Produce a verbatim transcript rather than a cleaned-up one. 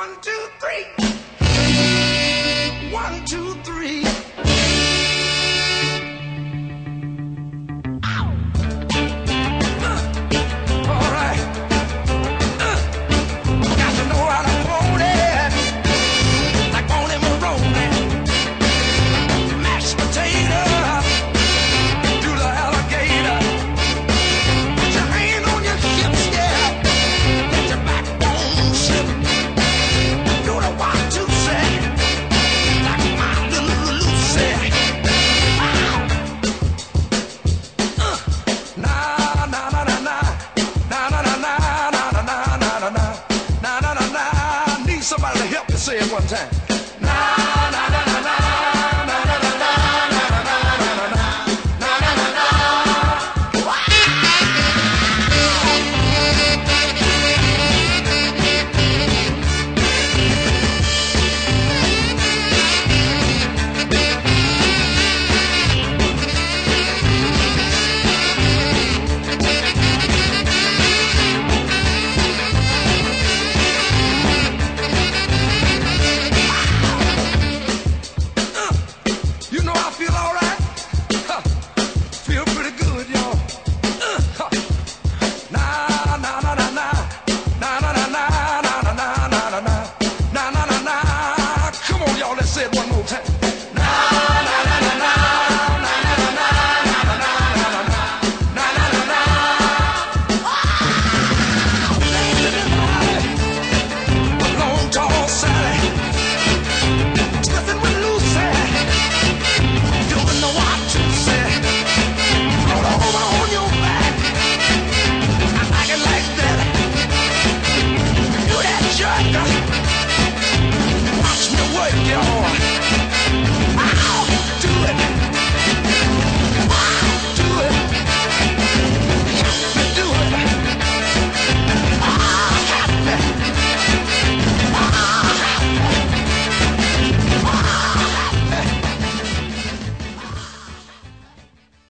One, two, three. One, two, three. Ow. Uh, all right. Uh, got to know how to hold it. Like on him rolling. Mashed potato. Do the alligator. Put your hand on your hips, yeah. Let your backbone slip. Do the one, two, say. Like my little Lucy. Wow. Uh, na na na na na. Na na na na na na na na na na na na na. Need somebody to help me say it one time.